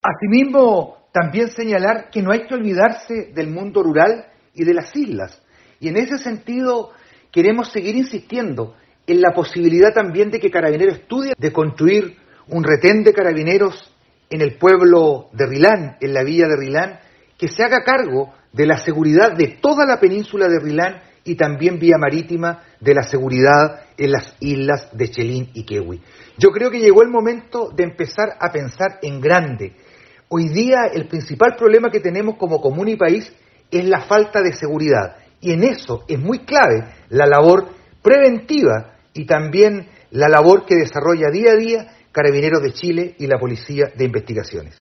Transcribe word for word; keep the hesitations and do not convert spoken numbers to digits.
Asimismo, también señalar que no hay que olvidarse del mundo rural y de las islas. Y en ese sentido queremos seguir insistiendo en la posibilidad también de que Carabineros estudie de construir un retén de carabineros en el pueblo de Rilán, en la villa de Rilán, que se haga cargo de la seguridad de toda la península de Rilán y también vía marítima de la seguridad en las islas de Chelín y Quehue. Yo creo que llegó el momento de empezar a pensar en grande. Hoy día el principal problema que tenemos como comuna y país es la falta de seguridad, y en eso es muy clave la labor preventiva y también la labor que desarrolla día a día Carabineros de Chile y la Policía de Investigaciones.